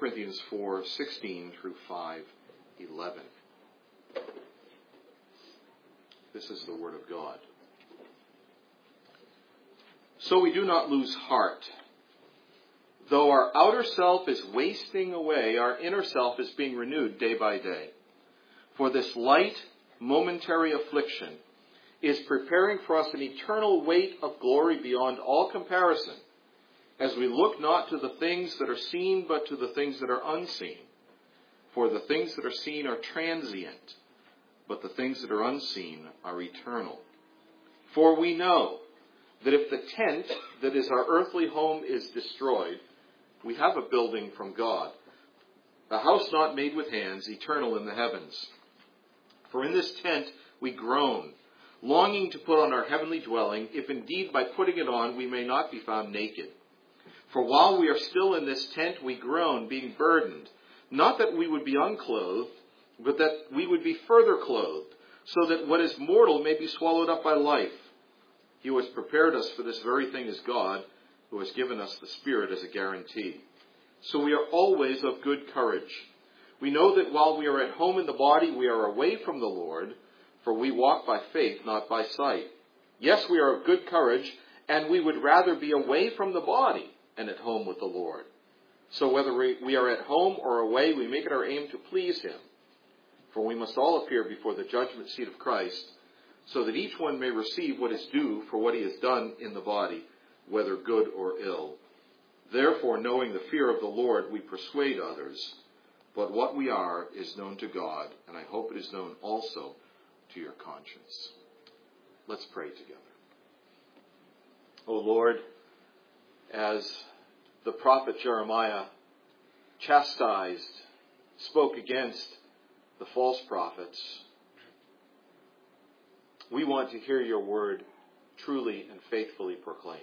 Corinthians 4:16 through 5:11. This is the Word of God. So we do not lose heart. Though our outer self is wasting away, our inner self is being renewed day by day. For this light, momentary affliction is preparing for us an eternal weight of glory beyond all comparison, as we look not to the things that are seen, but to the things that are unseen. For the things that are seen are transient, but the things that are unseen are eternal. For we know that if the tent that is our earthly home is destroyed, we have a building from God, a house not made with hands, eternal in the heavens. For in this tent we groan, longing to put on our heavenly dwelling, if indeed by putting it on we may not be found naked. For while we are still in this tent we groan, being burdened, not that we would be unclothed, but that we would be further clothed, so that what is mortal may be swallowed up by life. He who has prepared us for this very thing is God, who has given us the Spirit as a guarantee. So we are always of good courage. We know that while we are at home in the body, we are away from the Lord, for we walk by faith, not by sight. Yes, we are of good courage, and we would rather be away from the body and at home with the Lord. So whether we are at home or away, we make it our aim to please Him. For we must all appear before the judgment seat of Christ, so that each one may receive what is due for what he has done in the body, whether good or ill. Therefore, knowing the fear of the Lord, we persuade others. But what we are is known to God, and I hope it is known also to your conscience. Let's pray together. O Lord, as the prophet Jeremiah chastised, spoke against the false prophets, we want to hear your word truly and faithfully proclaimed.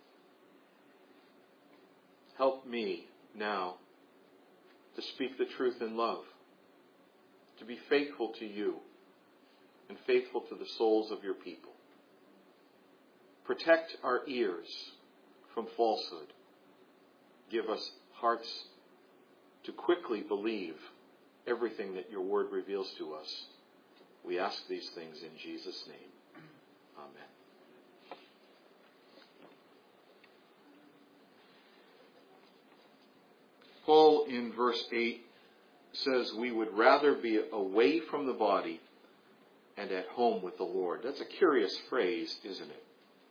Help me now to speak the truth in love, to be faithful to you and faithful to the souls of your people. Protect our ears from falsehood. Give us hearts to quickly believe everything that your word reveals to us. We ask these things in Jesus' name. Amen. Paul in verse 8 says we would rather be away from the body and at home with the Lord. That's a curious phrase, isn't it?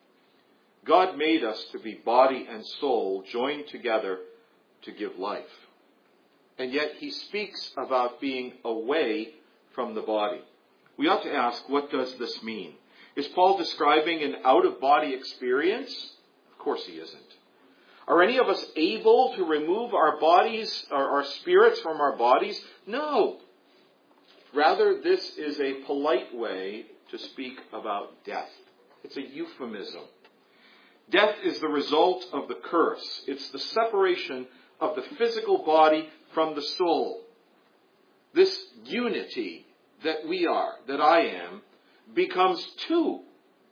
God made us to be body and soul joined together to give life. And yet he speaks about being away from the body. We ought to ask, what does this mean? Is Paul describing an out-of-body experience? Of course he isn't. Are any of us able to remove our bodies, or our spirits from our bodies? No. Rather, this is a polite way to speak about death. It's a euphemism. Death is the result of the curse. It's the separation of the physical body from the soul. This unity that we are, that I am, becomes two.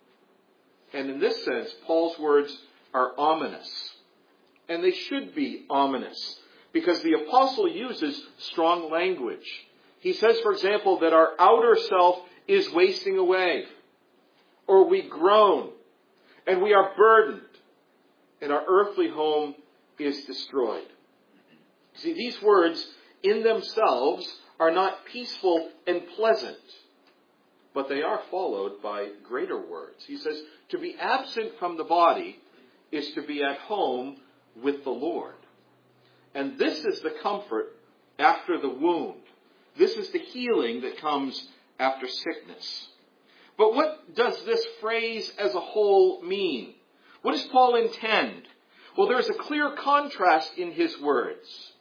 And in this sense, Paul's words are ominous. And they should be ominous, because the apostle uses strong language. He says, for example, that our outer self is wasting away, or we groan, and we are burdened, and our earthly home is destroyed. See, these words in themselves are not peaceful and pleasant, but they are followed by greater words. He says, to be absent from the body is to be at home with the Lord. And this is the comfort after the wound. This is the healing that comes after sickness. But what does this phrase as a whole mean? What does Paul intend? Well, there's a clear contrast in his words.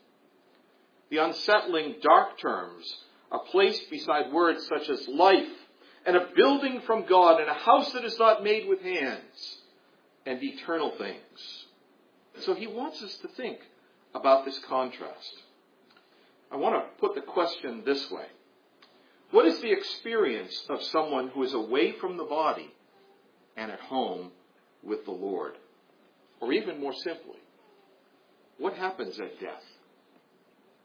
The unsettling dark terms are placed beside words such as life and a building from God and a house that is not made with hands and eternal things. So he wants us to think about this contrast. I want to put the question this way. What is the experience of someone who is away from the body and at home with the Lord? Or even more simply, what happens at death?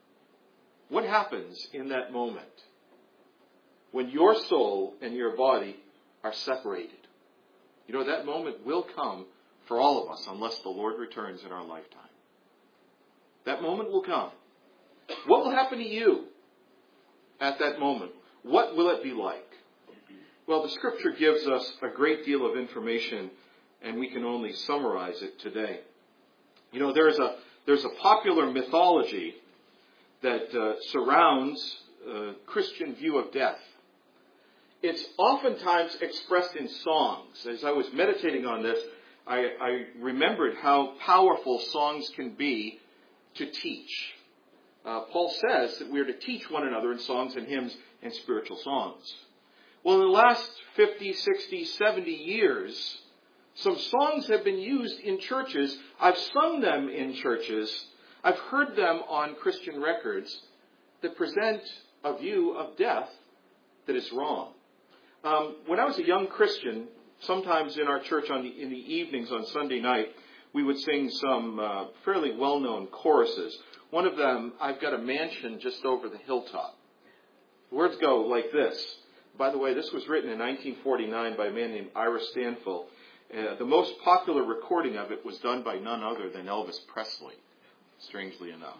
what happens in that moment when your soul and your body are separated? You know, that moment will come for all of us unless the Lord returns in our lifetime. That moment will come. What will happen to you at that moment? What will it be like? Well, the Scripture gives us a great deal of information, and we can only summarize it today. You know, there's a popular mythology that surrounds a Christian view of death. It's oftentimes expressed in songs. As I was meditating on this, I remembered how powerful songs can be to teach. Paul says that we are to teach one another in songs and hymns and spiritual songs. Well, in the last 50, 60, 70 years, some songs have been used in churches. I've sung them in churches. I've heard them on Christian records that present a view of death that is wrong. When I was a young Christian, sometimes in our church in the evenings on Sunday night, we would sing some fairly well-known choruses. One of them, I've got a mansion just over the hilltop. The words go like this. By the way, this was written in 1949 by a man named Ira Stanfill. The most popular recording of it was done by none other than Elvis Presley, strangely enough.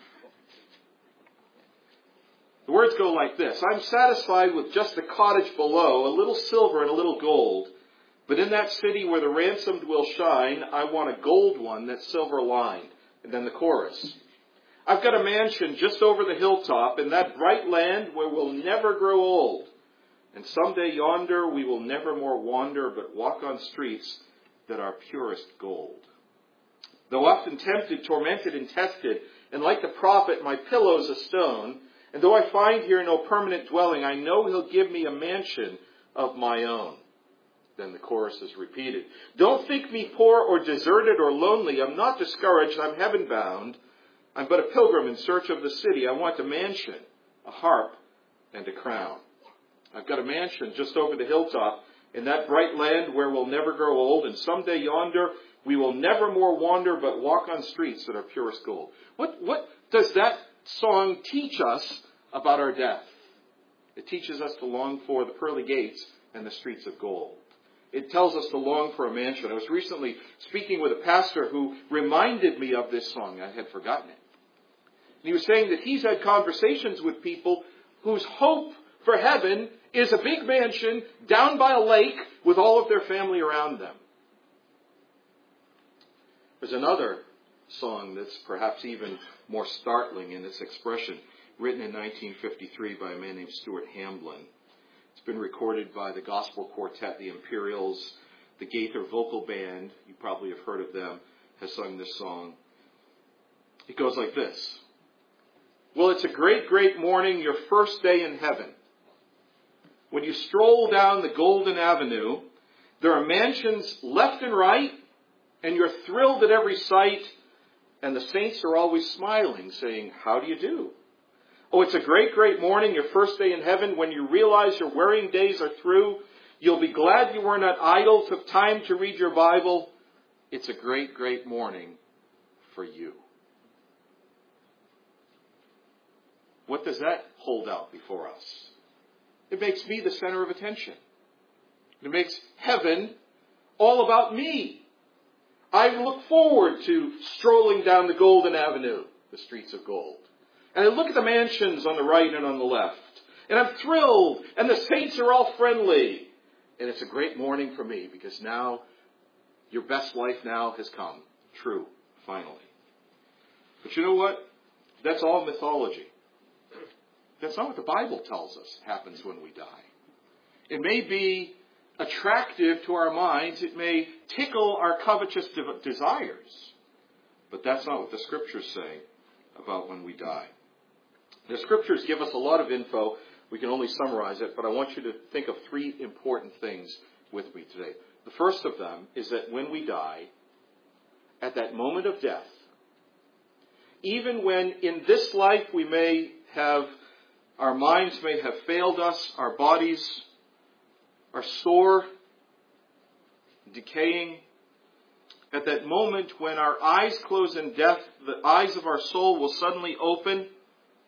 The words go like this. I'm satisfied with just the cottage below, a little silver and a little gold. But in that city where the ransomed will shine, I want a gold one that's silver lined. And then the chorus. I've got a mansion just over the hilltop in that bright land where we'll never grow old. And someday yonder we will never more wander but walk on streets that are purest gold. Though often tempted, tormented, and tested, and like the prophet, my pillow's a stone, and though I find here no permanent dwelling, I know he'll give me a mansion of my own. Then the chorus is repeated. Don't think me poor or deserted or lonely. I'm not discouraged. I'm heaven bound. I'm but a pilgrim in search of the city. I want a mansion, a harp, and a crown. I've got a mansion just over the hilltop in that bright land where we'll never grow old, and someday yonder we will never more wander but walk on streets that are purest gold. What does that song teach us about our death? It teaches us to long for the pearly gates and the streets of gold. It tells us to long for a mansion. I was recently speaking with a pastor who reminded me of this song. I had forgotten it. And he was saying that he's had conversations with people whose hope for heaven is a big mansion down by a lake with all of their family around them. There's another song that's perhaps even more startling in its expression, written in 1953 by a man named Stuart Hamblin. It's been recorded by the gospel quartet, the Imperials, the Gaither Vocal Band. You probably have heard of them, has sung this song. It goes like this. Well, it's a great, great morning, your first day in heaven. When you stroll down the Golden Avenue, there are mansions left and right, and you're thrilled at every sight, and the saints are always smiling, saying, how do you do? Oh, it's a great, great morning, your first day in heaven. When you realize your wearing days are through, you'll be glad you were not idle, took time to read your Bible. It's a great, great morning for you. What does that hold out before us? It makes me the center of attention. It makes heaven all about me. I look forward to strolling down the Golden Avenue, the streets of gold. And I look at the mansions on the right and on the left. And I'm thrilled. And the saints are all friendly. And it's a great morning for me because now your best life now has come true, finally. But you know what? That's all mythology. That's not what the Bible tells us happens when we die. It may be attractive to our minds. It may tickle our covetous desires. But that's not what the Scriptures say about when we die. The Scriptures give us a lot of info. We can only summarize it, but I want you to think of three important things with me today. The first of them is that when we die, at that moment of death, even when in this life we may have, our minds may have failed us, our bodies are sore, decaying, at that moment when our eyes close in death, the eyes of our soul will suddenly open,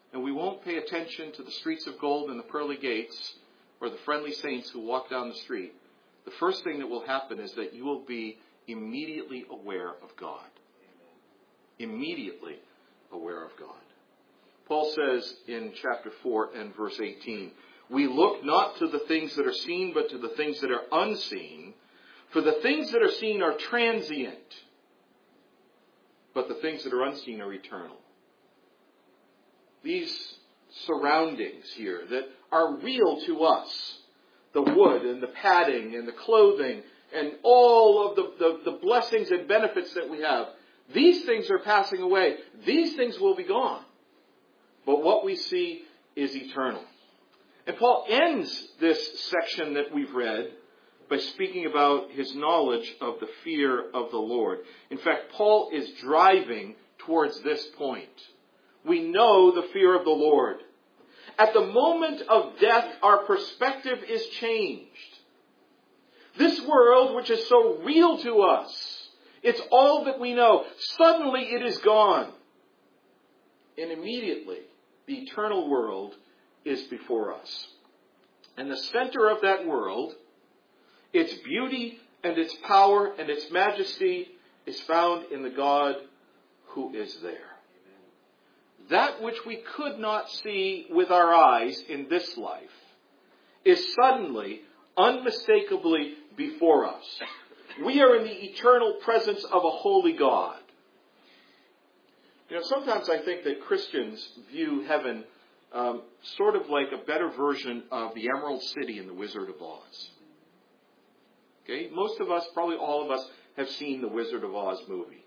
and we won't pay attention to the streets of gold and the pearly gates or the friendly saints who walk down the street, the first thing that will happen is that you will be immediately aware of God. Immediately aware of God. Paul says in chapter 4 and verse 18, we look not to the things that are seen, but to the things that are unseen. For the things that are seen are transient, but the things that are unseen are eternal. These surroundings here that are real to us, the wood and the padding and the clothing and all of the blessings and benefits that we have, these things are passing away. These things will be gone. But what we see is eternal. And Paul ends this section that we've read by speaking about his knowledge of the fear of the Lord. In fact, Paul is driving towards this point. We know the fear of the Lord. At the moment of death, our perspective is changed. This world, which is so real to us, it's all that we know. Suddenly it is gone. And immediately, the eternal world is before us. And the center of that world, its beauty and its power and its majesty, is found in the God who is there. That which we could not see with our eyes in this life is suddenly, unmistakably before us. We are in the eternal presence of a holy God. You know, sometimes I think that Christians view heaven sort of like a better version of the Emerald City in The Wizard of Oz. Okay? Most of us, probably all of us, have seen the Wizard of Oz movie.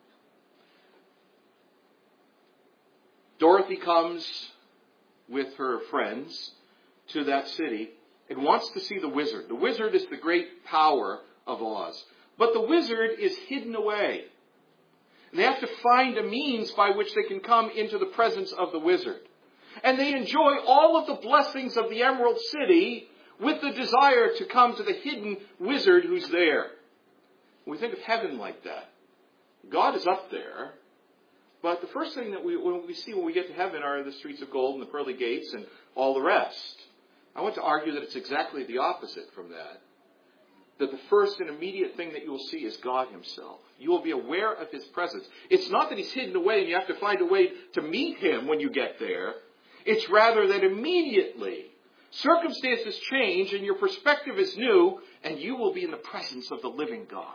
Dorothy comes with her friends to that city and wants to see the wizard. The wizard is the great power of Oz. But the wizard is hidden away. And they have to find a means by which they can come into the presence of the wizard. And they enjoy all of the blessings of the Emerald City with the desire to come to the hidden wizard who's there. We think of heaven like that. God is up there. But the first thing that we see when we get to heaven are the streets of gold and the pearly gates and all the rest. I want to argue that it's exactly the opposite from that. That the first and immediate thing that you will see is God himself. You will be aware of his presence. It's not that he's hidden away and you have to find a way to meet him when you get there. It's rather that immediately circumstances change and your perspective is new and you will be in the presence of the living God.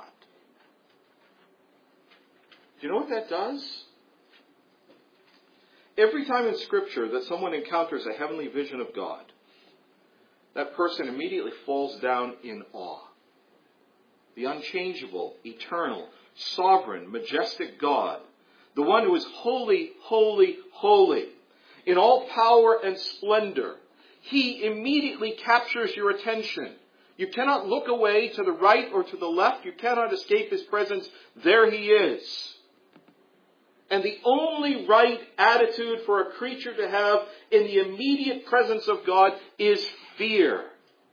Do you know what that does? Every time in Scripture that someone encounters a heavenly vision of God, that person immediately falls down in awe. The unchangeable, eternal, sovereign, majestic God, the one who is holy, holy, holy, in all power and splendor, he immediately captures your attention. You cannot look away to the right or to the left. You cannot escape his presence. There he is. And the only right attitude for a creature to have in the immediate presence of God is fear.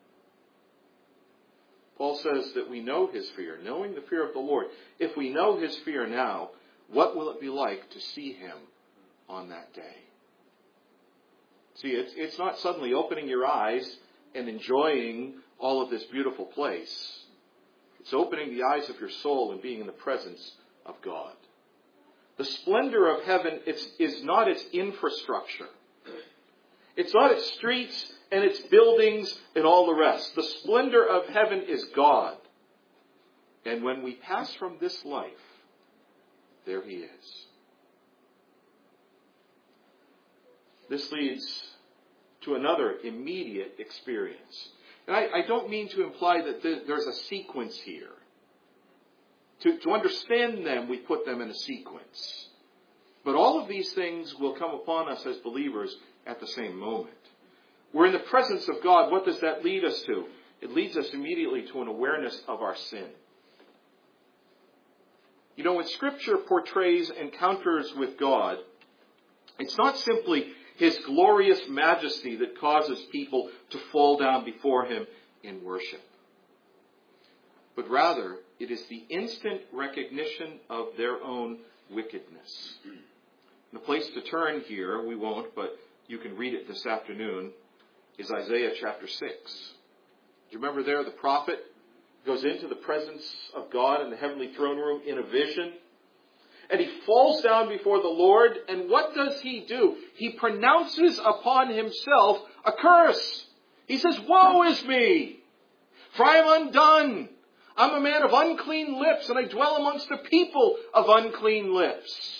Paul says that we know his fear, knowing the fear of the Lord. If we know his fear now, what will it be like to see him on that day? See, it's not suddenly opening your eyes and enjoying all of this beautiful place. It's opening the eyes of your soul and being in the presence of God. The splendor of heaven is not its infrastructure. It's not its streets and its buildings and all the rest. The splendor of heaven is God. And when we pass from this life, there he is. This leads to another immediate experience. And I don't mean to imply that there's a sequence here. To understand them, we put them in a sequence. But all of these things will come upon us as believers at the same moment. We're in the presence of God. What does that lead us to? It leads us immediately to an awareness of our sin. You know, when Scripture portrays encounters with God, it's not simply his glorious majesty that causes people to fall down before him in worship. But rather, it is the instant recognition of their own wickedness. The place to turn here, we won't, but you can read it this afternoon, is Isaiah chapter 6. Do you remember there the prophet goes into the presence of God in the heavenly throne room in a vision? And he falls down before the Lord, and what does he do? He pronounces upon himself a curse. He says, "Woe is me, for I am undone. I'm a man of unclean lips, and I dwell amongst a people of unclean lips."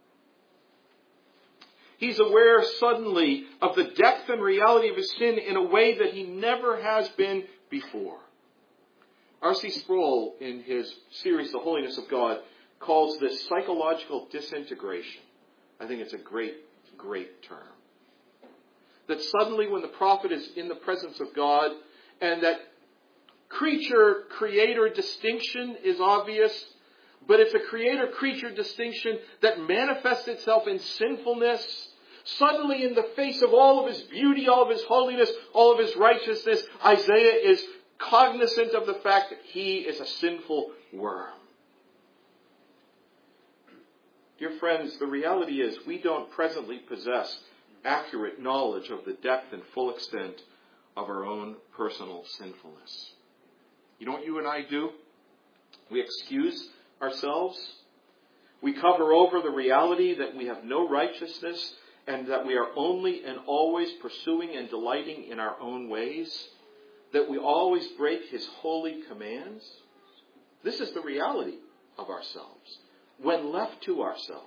He's aware suddenly of the depth and reality of his sin in a way that he never has been before. R.C. Sproul, in his series, The Holiness of God, calls this psychological disintegration. I think it's a great, great term. That suddenly when the prophet is in the presence of God, and that creature-creator distinction is obvious, but it's a creator-creature distinction that manifests itself in sinfulness. Suddenly, in the face of all of his beauty, all of his holiness, all of his righteousness, Isaiah is cognizant of the fact that he is a sinful worm. Dear friends, the reality is we don't presently possess accurate knowledge of the depth and full extent of our own personal sinfulness. You know what you and I do? We excuse ourselves. We cover over the reality that we have no righteousness and that we are only and always pursuing and delighting in our own ways, that we always break his holy commands. This is the reality of ourselves when left to ourselves.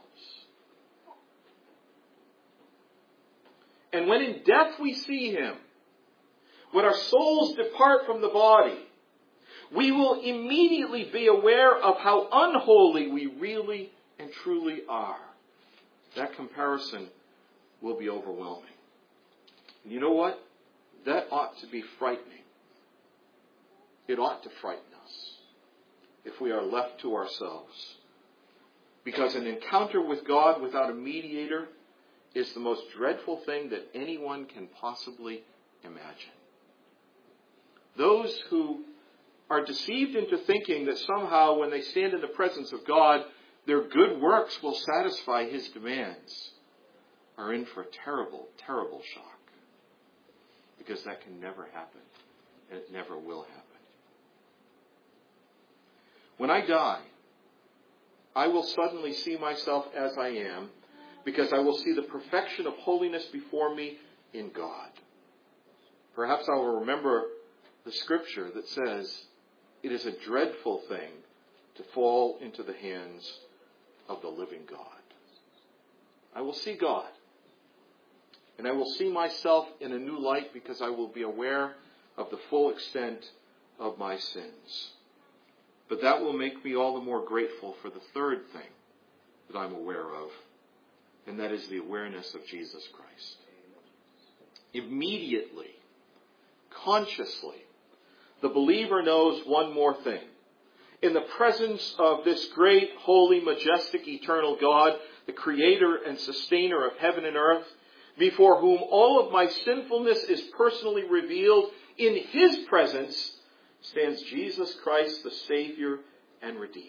And when in death we see him, when our souls depart from the body, we will immediately be aware of how unholy we really and truly are. That comparison will be overwhelming. And you know what? That ought to be frightening. It ought to frighten us if we are left to ourselves. Because an encounter with God without a mediator is the most dreadful thing that anyone can possibly imagine. Those who are deceived into thinking that somehow when they stand in the presence of God, their good works will satisfy his demands are in for a terrible, terrible shock. Because that can never happen. And it never will happen. When I die, I will suddenly see myself as I am, because I will see the perfection of holiness before me in God. Perhaps I will remember the scripture that says, it is a dreadful thing to fall into the hands of the living God. I will see God. And I will see myself in a new light because I will be aware of the full extent of my sins. But that will make me all the more grateful for the third thing that I'm aware of, and that is the awareness of Jesus Christ. Immediately, consciously, the believer knows one more thing. In the presence of this great, holy, majestic, eternal God, the creator and sustainer of heaven and earth, before whom all of my sinfulness is personally revealed, in his presence stands Jesus Christ, the Savior and Redeemer.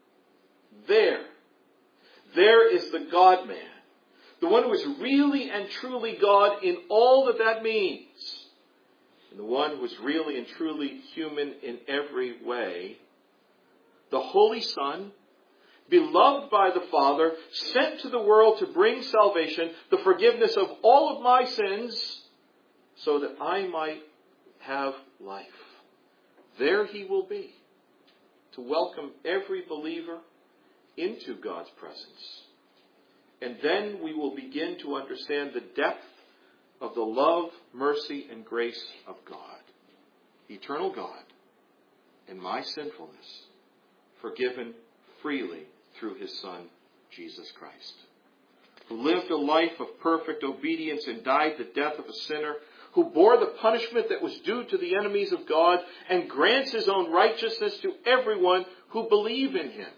There is the God-man, the one who is really and truly God in all that that means, and the one who is really and truly human in every way, the Holy Son, beloved by the Father, sent to the world to bring salvation, the forgiveness of all of my sins, so that I might have life. There he will be, to welcome every believer into God's presence. And then we will begin to understand the depth of the love, mercy, and grace of God. Eternal God, in my sinfulness, forgiven freely through his Son, Jesus Christ, who lived a life of perfect obedience and died the death of a sinner, who bore the punishment that was due to the enemies of God and grants his own righteousness to everyone who believe in him.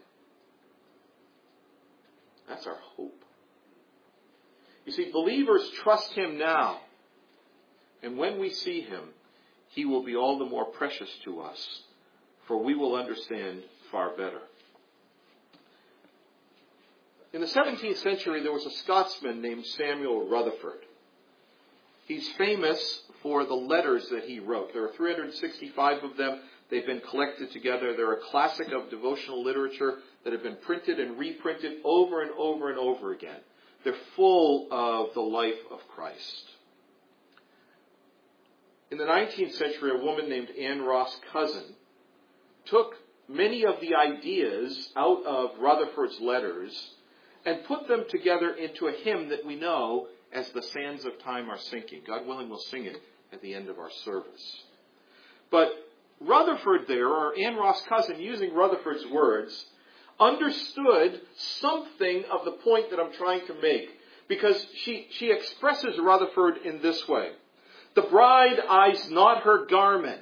That's our hope. You see, believers trust him now. And when we see him, he will be all the more precious to us, for we will understand far better. In the 17th century, there was a Scotsman named Samuel Rutherford. He's famous for the letters that he wrote. There are 365 of them. They've been collected together. They're a classic of devotional literature that have been printed and reprinted over and over and over again. They're full of the life of Christ. In the 19th century, a woman named Anne Ross Cousin took many of the ideas out of Rutherford's letters and put them together into a hymn that we know as The Sands of Time Are Sinking. God willing, we'll sing it at the end of our service. But Rutherford there, or Anne Ross Cousin, using Rutherford's words, understood something of the point that I'm trying to make. Because she expresses Rutherford in this way. The bride eyes not her garment.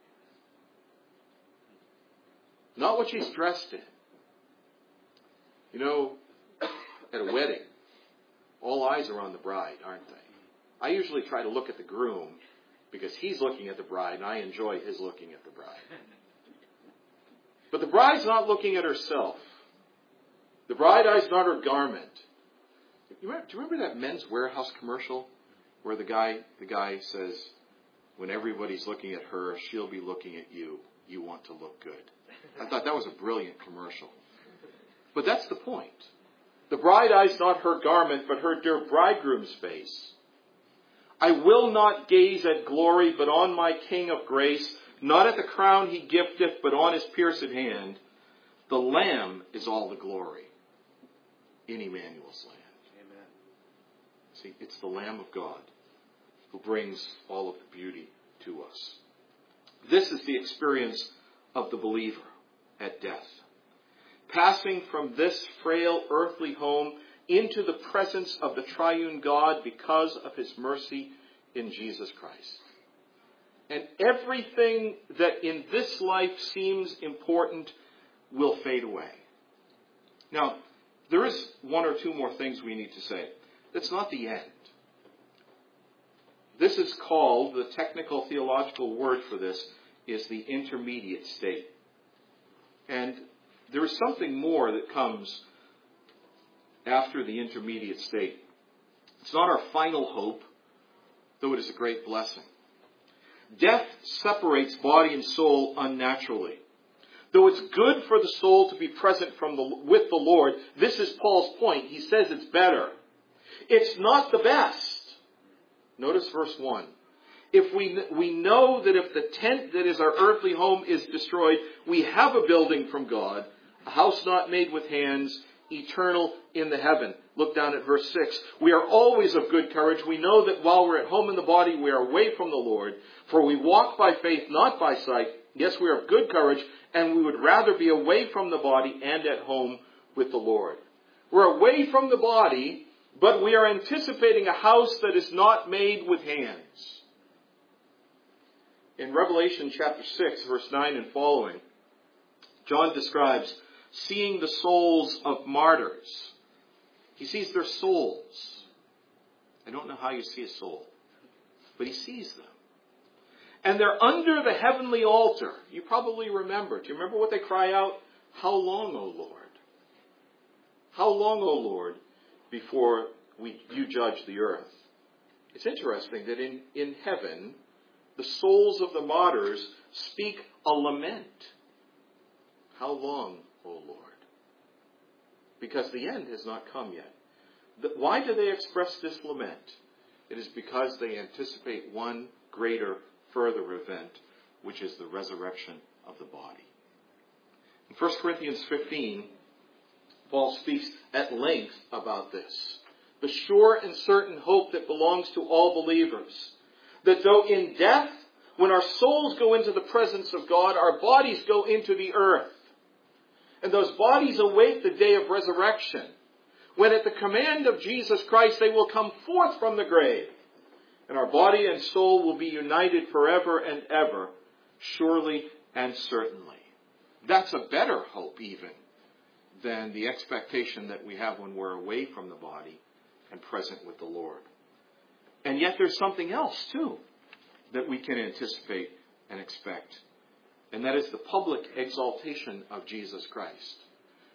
Not what she's dressed in. You know, at a wedding, all eyes are on the bride, aren't they? I usually try to look at the groom because he's looking at the bride and I enjoy his looking at the bride. But the bride's not looking at herself. The bride eyes not her garment. Do you remember that Men's Warehouse commercial where the guy says, when everybody's looking at her, she'll be looking at you. You want to look good. I thought that was a brilliant commercial. But that's the point. The bride eyes not her garment, but her dear bridegroom's face. I will not gaze at glory, but on my King of grace, not at the crown he gifteth, but on his pierced hand. The Lamb is all the glory in Emmanuel's land. Amen. See, it's the Lamb of God who brings all of the beauty to us. This is the experience of the believer at death. Passing from this frail earthly home into the presence of the triune God because of his mercy in Jesus Christ. And everything that in this life seems important will fade away. Now, there is one or two more things we need to say. That's not the end. This is called, the technical theological word for this is the intermediate state. And there is something more that comes after the intermediate state. It's not our final hope, though it is a great blessing. Death separates body and soul unnaturally. Though it's good for the soul to be present with the Lord, this is Paul's point. He says it's better. It's not the best. Notice verse 1. If we know that if the tent that is our earthly home is destroyed, we have a building from God, a house not made with hands, eternal in the heaven. Look down at verse 6. We are always of good courage. We know that while we're at home in the body, we are away from the Lord. For we walk by faith, not by sight. Yes, we are of good courage, and we would rather be away from the body and at home with the Lord. We're away from the body, but we are anticipating a house that is not made with hands. In Revelation chapter 6, verse 9 and following, John describes seeing the souls of martyrs. He sees their souls. I don't know how you see a soul, but he sees them. And they're under the heavenly altar. You probably remember. Do you remember what they cry out? How long, O Lord? How long, O Lord, before you judge the earth? It's interesting that in heaven, the souls of the martyrs speak a lament. How long, O Lord? Because the end has not come yet. Why do they express this lament? It is because they anticipate one greater, further event, which is the resurrection of the body. In 1 Corinthians 15, Paul speaks at length about this. The sure and certain hope that belongs to all believers. That though in death, when our souls go into the presence of God, our bodies go into the earth. And those bodies await the day of resurrection, when at the command of Jesus Christ they will come forth from the grave. And our body and soul will be united forever and ever, surely and certainly. That's a better hope even than the expectation that we have when we're away from the body and present with the Lord. And yet there's something else too that we can anticipate and expect. And that is the public exaltation of Jesus Christ.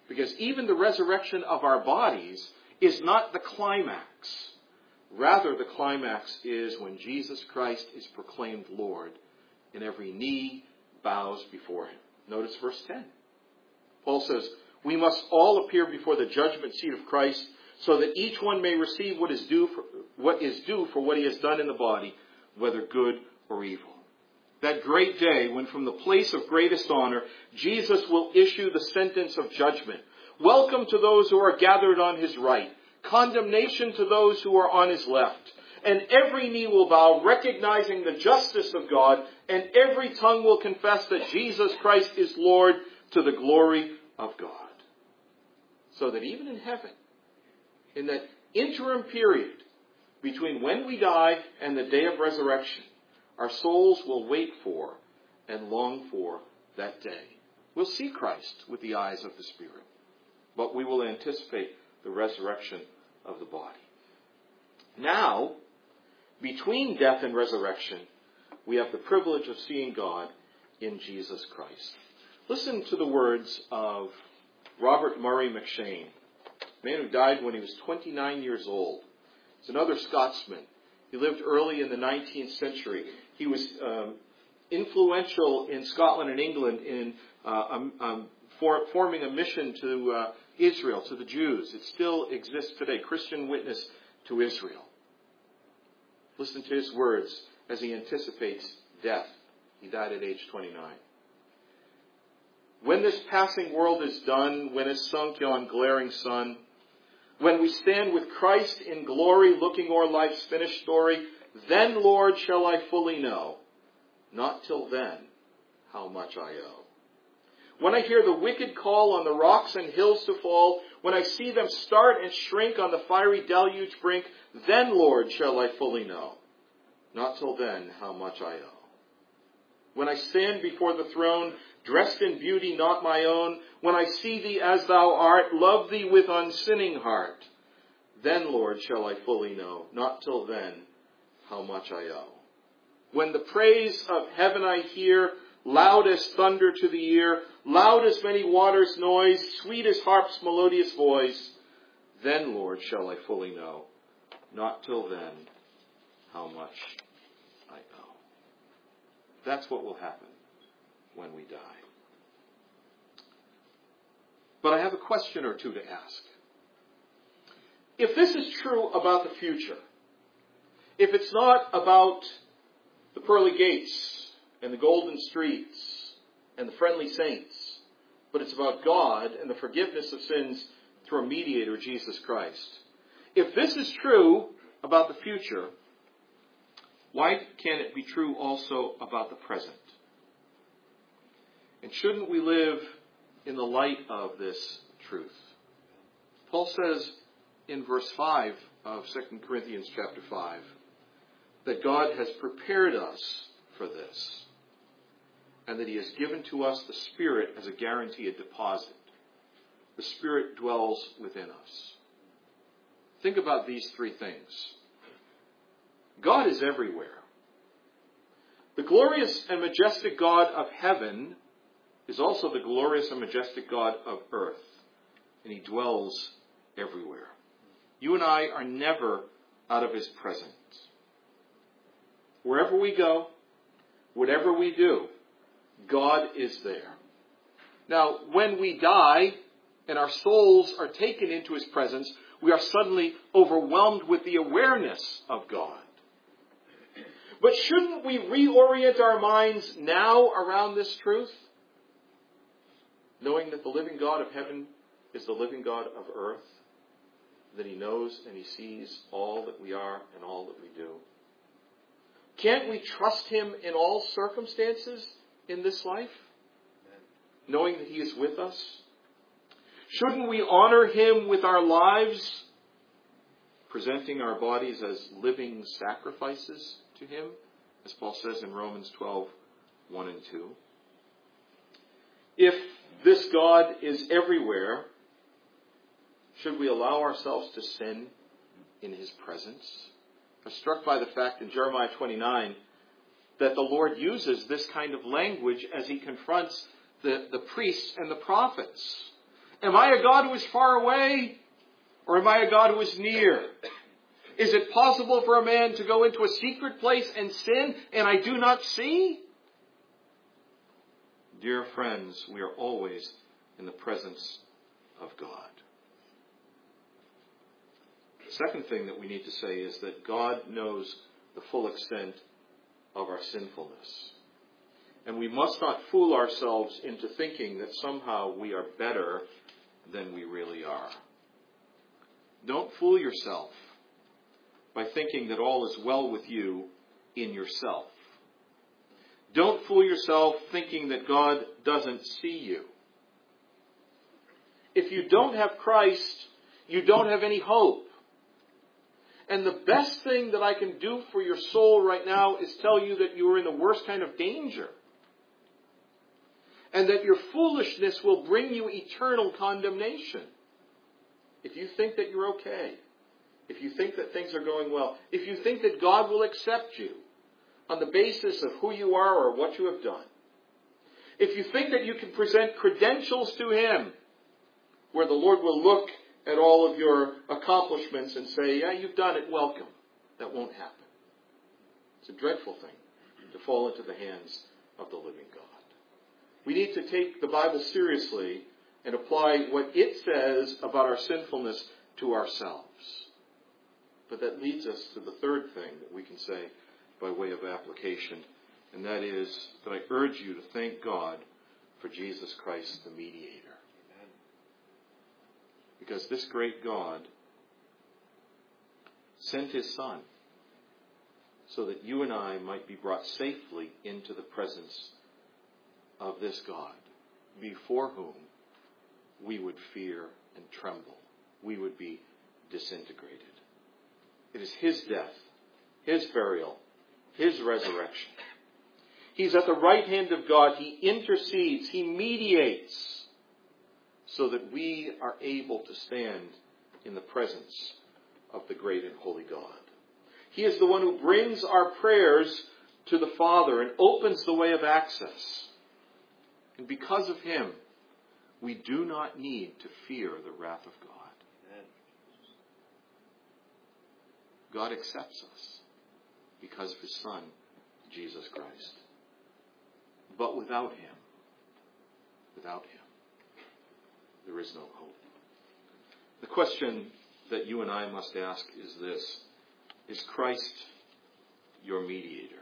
Because even the resurrection of our bodies is not the climax. Rather, the climax is when Jesus Christ is proclaimed Lord and every knee bows before him. Notice verse 10. Paul says, we must all appear before the judgment seat of Christ so that each one may receive what is due for what he has done in the body, whether good or evil. That great day when from the place of greatest honor, Jesus will issue the sentence of judgment. Welcome to those who are gathered on his right. Condemnation to those who are on his left. And every knee will bow, recognizing the justice of God, and every tongue will confess that Jesus Christ is Lord, to the glory of God. So that even in heaven, in that interim period between when we die and the day of resurrection, our souls will wait for and long for that day. We'll see Christ with the eyes of the Spirit, but we will anticipate the resurrection of the body. Now, between death and resurrection, we have the privilege of seeing God in Jesus Christ. Listen to the words of Robert Murray McShane, a man who died when he was 29 years old. He's another Scotsman. He lived early in the 19th century. He was influential in Scotland and England in forming a mission to Israel, to the Jews. It still exists today, Christian witness to Israel. Listen to his words as he anticipates death. He died at age 29. When this passing world is done, when is sunk yon glaring sun, when we stand with Christ in glory, looking o'er life's finished story, then, Lord, shall I fully know, not till then, how much I owe. When I hear the wicked call on the rocks and hills to fall, when I see them start and shrink on the fiery deluge brink, then, Lord, shall I fully know, not till then, how much I owe. When I stand before the throne, dressed in beauty not my own, when I see thee as thou art, love thee with unsinning heart, then, Lord, shall I fully know, not till then, how much I owe. When the praise of heaven I hear, loud as thunder to the ear, loud as many waters' noise, sweet as harp's melodious voice, then, Lord, shall I fully know, not till then, how much I owe. That's what will happen when we die. But I have a question or two to ask. If this is true about the future, if it's not about the pearly gates and the golden streets and the friendly saints, but it's about God and the forgiveness of sins through a mediator, Jesus Christ. If this is true about the future, why can't it be true also about the present? And shouldn't we live in the light of this truth? Paul says in verse 5 of 2 Corinthians chapter 5 that God has prepared us for this and that he has given to us the Spirit as a guarantee, a deposit. The Spirit dwells within us. Think about these three things. God is everywhere. The glorious and majestic God of heaven is also the glorious and majestic God of earth, and he dwells everywhere. You and I are never out of his presence. Wherever we go, whatever we do, God is there. Now, when we die and our souls are taken into his presence, we are suddenly overwhelmed with the awareness of God. But shouldn't we reorient our minds now around this truth? Knowing that the living God of heaven is the living God of earth, that he knows and he sees all that we are and all that we do. Can't we trust him in all circumstances in this life, knowing that he is with us? Shouldn't we honor him with our lives, presenting our bodies as living sacrifices to him, as Paul says in Romans 12, 1 and 2? If this God is everywhere, should we allow ourselves to sin in his presence? I'm struck by the fact in Jeremiah 29 that the Lord uses this kind of language as he confronts the priests and the prophets. Am I a God who is far away? Or am I a God who is near? Is it possible for a man to go into a secret place and sin and I do not see? Dear friends, we are always in the presence of God. The second thing that we need to say is that God knows the full extent of our sinfulness. And we must not fool ourselves into thinking that somehow we are better than we really are. Don't fool yourself by thinking that all is well with you in yourself. Don't fool yourself thinking that God doesn't see you. If you don't have Christ, you don't have any hope. And the best thing that I can do for your soul right now is tell you that you are in the worst kind of danger. And that your foolishness will bring you eternal condemnation. If you think that you're okay, if you think that things are going well, if you think that God will accept you on the basis of who you are or what you have done, if you think that you can present credentials to Him, where the Lord will look at all of your accomplishments and say, yeah, you've done it, welcome. That won't happen. It's a dreadful thing to fall into the hands of the living God. We need to take the Bible seriously and apply what it says about our sinfulness to ourselves. But that leads us to the third thing that we can say by way of application, and that is that I urge you to thank God for Jesus Christ, the mediator. Amen. Because this great God sent His Son so that you and I might be brought safely into the presence of this God, before whom we would fear and tremble. We would be disintegrated. It is His death, His burial, His resurrection. He's at the right hand of God. He intercedes. He mediates so that we are able to stand in the presence of the great and holy God. He is the one who brings our prayers to the Father and opens the way of access. And because of Him, we do not need to fear the wrath of God. God accepts us because of His Son, Jesus Christ. But without Him, there is no hope. The question that you and I must ask is this: is Christ your mediator?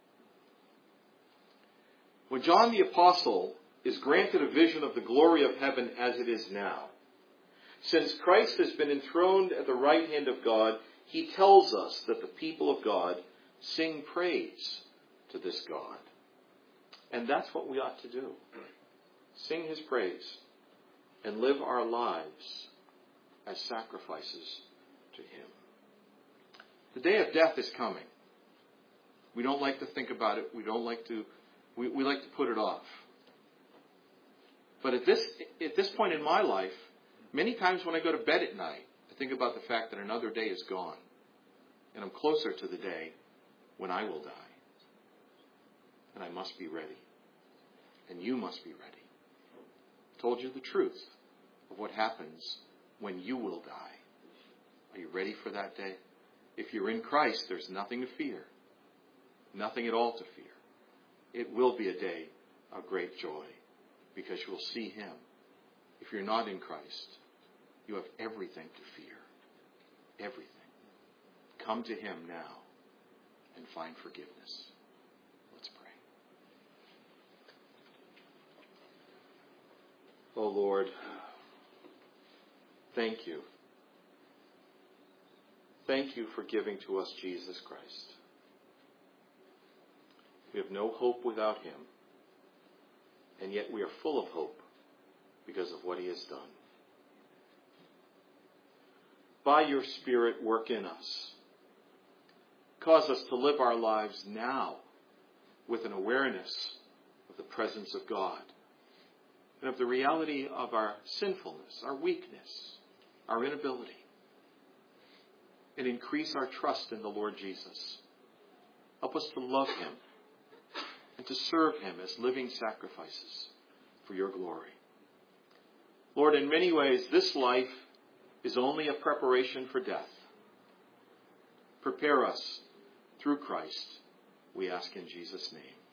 When John the Apostle is granted a vision of the glory of heaven as it is now, since Christ has been enthroned at the right hand of God, he tells us that the people of God sing praise to this God. And that's what we ought to do. Sing His praise and live our lives as sacrifices to Him. The day of death is coming. We don't like to think about it. We like to put it off. But at this point in my life, many times when I go to bed at night, I think about the fact that another day is gone. And I'm closer to the day when I will die. And I must be ready. And you must be ready. I told you the truth of what happens when you will die. Are you ready for that day? If you're in Christ, there's nothing to fear. Nothing at all to fear. It will be a day of great joy because you will see Him. If you're not in Christ, you have everything to fear. Everything. Come to Him now and find forgiveness. Let's pray. Oh Lord, thank you. Thank you for giving to us Jesus Christ. We have no hope without Him, and yet we are full of hope because of what He has done. By your Spirit, work in us. Cause us to live our lives now with an awareness of the presence of God and of the reality of our sinfulness, our weakness, our inability, and increase our trust in the Lord Jesus. Help us to love Him and to serve Him as living sacrifices for your glory. Lord, in many ways, this life is only a preparation for death. Prepare us through Christ, we ask in Jesus' name.